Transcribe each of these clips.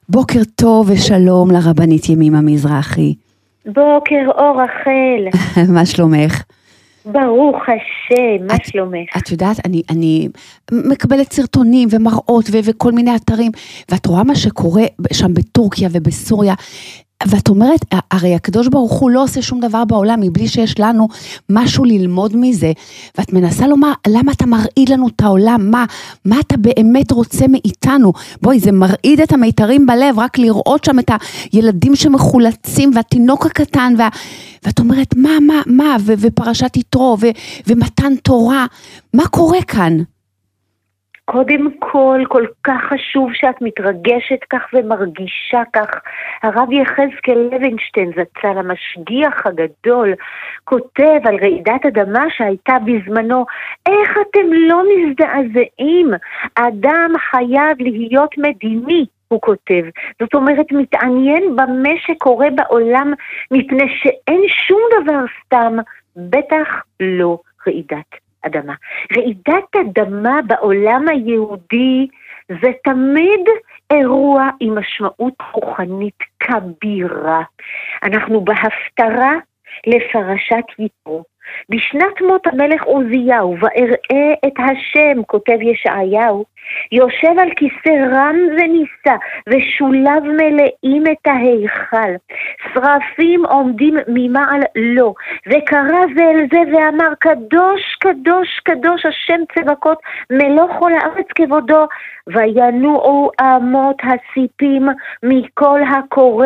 בוקר טוב ושלום לרבנית ימימה מזרחי. בוקר אור רחל. מה שלומך? ברוך השם, מה שלומך? את יודעת, אני מקבלת סרטונים ומראות וכל מיני אתרים, ואת רואה מה שקורה שם בטורקיה ובסוריה, ואת אומרת, הרי הקדוש ברוך הוא לא עושה שום דבר בעולם, מבלי שיש לנו משהו ללמוד מזה, ואת מנסה לומר, למה אתה מרעיד לנו את העולם, מה אתה באמת רוצה מאיתנו? בואי, זה מרעיד את המיתרים בלב, רק לראות שם את הילדים שמחולצים, והתינוק הקטן, ואת אומרת, מה, ופרשת יתרו, ומתן תורה, מה קורה כאן? קודם כל כך חשוב שאת מתרגשת כך ומרגישה כך. הרב יחזקאל לוינשטיין זצ"ל, המשגיח הגדול, כותב על רעידת אדמה שהייתה בזמנו, איך אתם לא מזדעזעים? האדם חייב להיות מדיני, הוא כותב. זאת אומרת, מתעניין במה שקורה בעולם, מפני שאין שום דבר סתם, בטח לא רעידת אדמה. רעידת אדמה בעולם היהודי זה תמיד אירוע עם משמעות רוחנית כבירה. אנחנו בהפטרה לפרשת יתרו. בשנת מות המלך עוזיהו, ואראה את השם, כותב ישעיהו, יושב על כיסא רם ונישא, ושוליו מלאים את ההיכל. שרפים עומדים ממעל לו, וקרא זה אל זה ואמר, קדוש, קדוש, קדוש, השם צבקות, מלוא כל הארץ כבודו, וינועו אמות הסיפים מכל הקורא,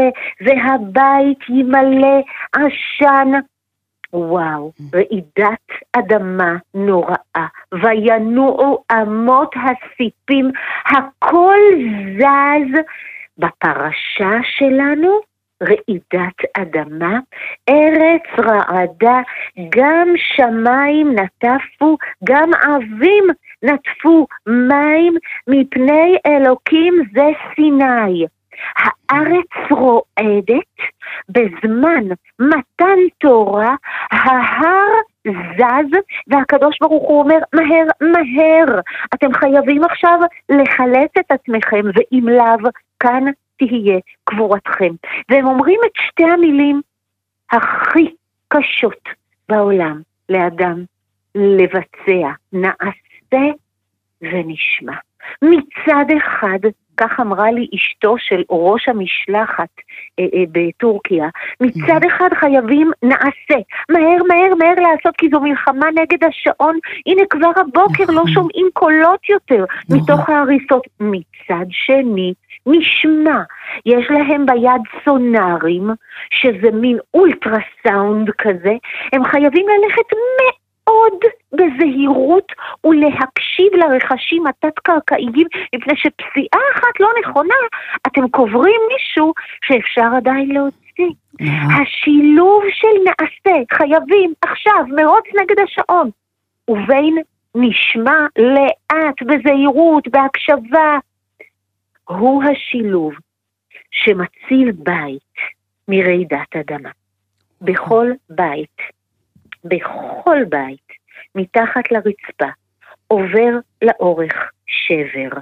והבית ימלא עשן. וואו, רעידת אדמה נוראה, וינועו אמות הסיפים, הכל זז בפרשה שלנו, רעידת אדמה, ארץ רעדה, גם שמיים נטפו, גם אבים נטפו מים, מפני אלוקים זה סיני. הארץ רועדת, בזמן מתן תורה, ההר זז, והקדוש ברוך הוא אומר, מהר, מהר, אתם חייבים עכשיו לחלץ את עצמכם, ואם לאו, כאן תהיה קבורתכם. והם אומרים את שתי המילים הכי קשות בעולם לאדם לבצע, נעשה ונשמע. מצד אחד, כך אמרה לי אשתו של ראש המשלחת בטורקיה, מצד אחד חייבים נעשה, מהר לעשות, כי זו מלחמה נגד השעון, הנה כבר הבוקר לא שומעים קולות יותר מתוך ההריסות. מצד שני, נשמע, יש להם ביד סונארים, שזה מין אולטרסאונד כזה, הם חייבים ללכת מאוד בזהירות ולהקשיב לרחשים התת-קרקעיים, מפני שפסיעה אחת לא נכונה, אתם קוברים מישהו שאפשר עדיין להוציא. השילוב של נעשה, חייבים עכשיו, מרוץ נגד השעון, ובין נשמע לאט, בזהירות, בהקשבה, הוא השילוב שמציל בית מרעידת אדמה. בכל בית, בכל בית, מתחת לרצפה, עובר לאורך שבר.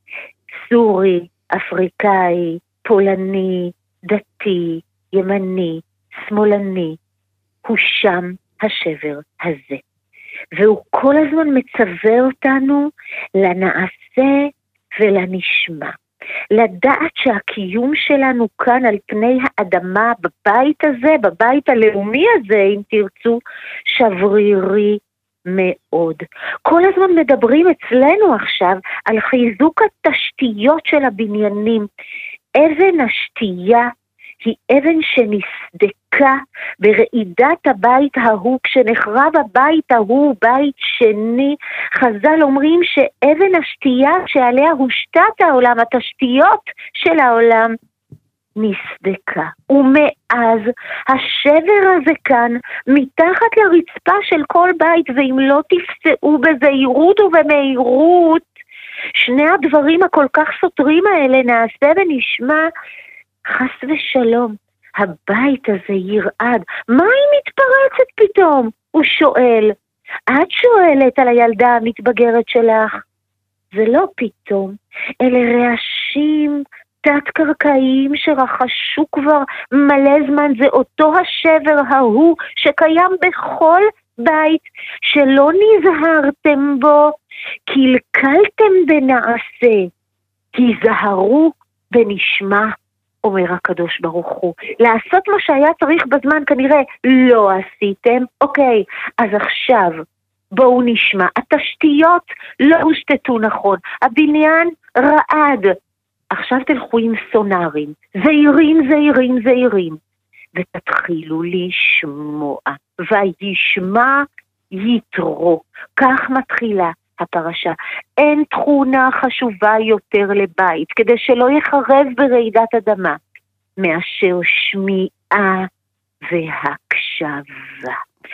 סורי, אפריקאי, פולני, דתי, ימני, שמאלני, הוא שם השבר הזה. והוא כל הזמן מצווה אותנו לנעשה ולנשמע. לדעת שהקיום שלנו כאן על פני האדמה, בבית הזה, בבית הלאומי הזה, אם תרצו, שברירי מאוד. כל הזמן מדברים אצלנו עכשיו על חיזוק התשתיות של הבניינים. אבן השתייה היא אבן שנסדקה ברעידת הבית ההוא, כשנחרב הבית ההוא, בית שני. חז"ל אומרים שאבן השתייה שעליה הושתת העולם, התשתיות של העולם, נסדקה. ומאז השבר הזה כאן, מתחת לרצפה של כל בית, ואם לא תפסעו בזהירות ובמהירות, שני הדברים הכל כך סותרים האלה, נעשה ונשמע, חס ושלום, הבית הזה ירעד. מה היא מתפרצת פתאום? הוא שואל. את שואלת על הילדה המתבגרת שלך. זה לא פתאום, אלה רעשים תת-קרקעיים שרחשו כבר מלא זמן, זה אותו השבר ההוא שקיים בכל בית, שלא נזהרתם בו, קלקלתם בנעשה, תיזהרו ונשמע, אומר הקדוש ברוך הוא. לעשות מה שהיה צריך בזמן כנראה לא עשיתם, אוקיי, אז עכשיו בואו נשמע, התשתיות לא הושתתו נכון, הבניין רעד, עכשיו תלכו עם סונארים, זהירים, זהירים, זהירים, ותתחילו לשמוע, וישמע יתרו, כך מתחילה הפרשה. אין תכונה חשובה יותר לבית, כדי שלא יחרב ברעידת אדמה, מאשר שמיעה והקשבה.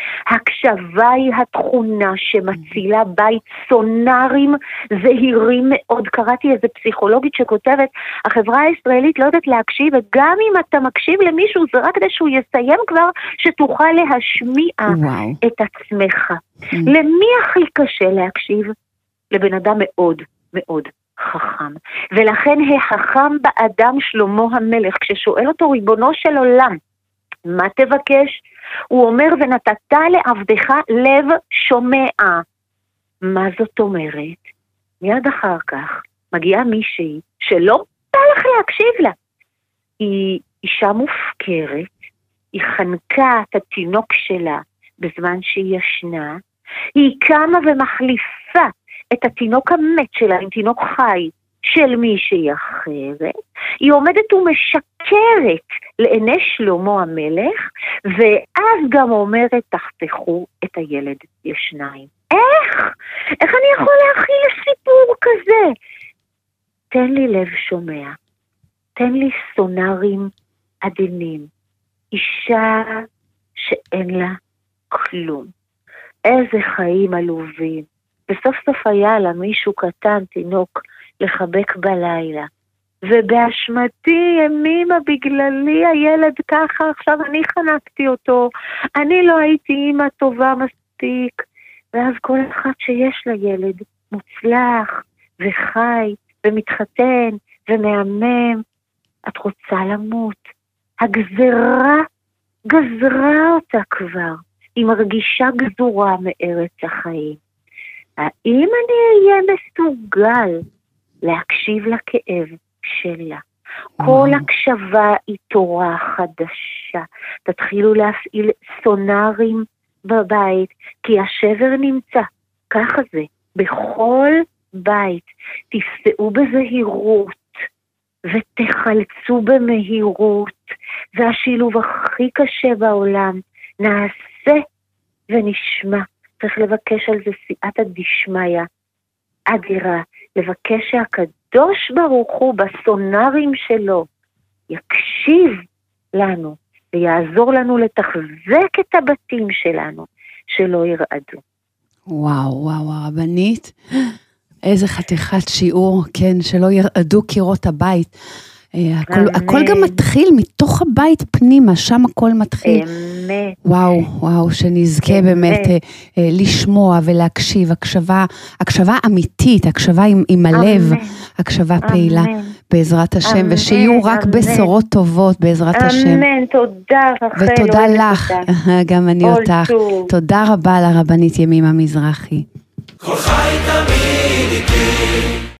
הקשבה היא התכונה שמצילה בית. סונארים זהירים מאוד. קראתי איזה פסיכולוגית שכותבת, החברה הישראלית לא יודעת להקשיב, וגם אם אתה מקשיב למישהו, זה רק כדי שהוא יסיים כבר, שתוכל להשמיע את עצמך. למי הכי קשה להקשיב? לבן אדם מאוד מאוד חכם. ולכן החכם באדם שלמה המלך, כששואל אותו ריבונו של עולם, מה תבקש? הוא אומר, ונתת לעבדך לב שומע. מה זאת אומרת? מיד אחר כך מגיעה מישהי שלא בא לך להקשיב לה. היא אישה מופקרת, היא חנקה את התינוק שלה בזמן שהיא ישנה, היא קמה ומחליפה את התינוק המת שלה עם תינוק חי של מישהי אחרת, היא עומדת ומשקרת לעיני שלמה המלך, ואז גם אומרת, תחתכו את הילד לשניים. איך אני יכול להכיל סיפור כזה? תן לי לב שומע, תן לי סונארים עדינים, אישה שאין לה כלום, איזה חיים עלובים, בסוף סוף היה לה מישהו קטן, תינוק, לחבק בלילה, ובאשמתי, ימימה, בגללי הילד ככה, עכשיו אני חנקתי אותו, אני לא הייתי אימא טובה מספיק, ואז כל אחד שיש לילד מוצלח וחי ומתחתן ומאמם, את רוצה למות. הגזרה גזרה אותה כבר, היא מרגישה גזורה מארץ החיים. האם אני אהיה מסוגל להקשיב לכאב שלה? כל הקשבה היא תורה חדשה. תתחילו להפעיל סונארים בבית, כי השבר נמצא, ככה זה, בכל בית. תפסעו בזהירות ותחלצו במהירות, והשילוב הכי קשה בעולם, נעשה ונשמע. צריך לבקש על זה סייעתא דשמיא אדירה, לבקש שהקדוש ברוך הוא בסונארים שלו יקשיב לנו ויעזור לנו לתחזק את הבתים שלנו שלא ירעדו. וואו, הרבנית, איזה חתיכת שיעור, כן, שלא ירעדו קירות הבית. הכל גם מתחיל מתוך הבית פנימה, שם הכל מתחיל. אמת. וואו, שנזכה באמת לשמוע ולהקשיב, הקשבה אמיתית, הקשבה עם הלב, הקשבה פעילה בעזרת השם, ושיהיו רק בשורות טובות בעזרת השם. אמן, תודה רחל. ותודה לך, גם אני אותך. תודה רבה לרבנית ימימה מזרחי. כל חי תמיד איתי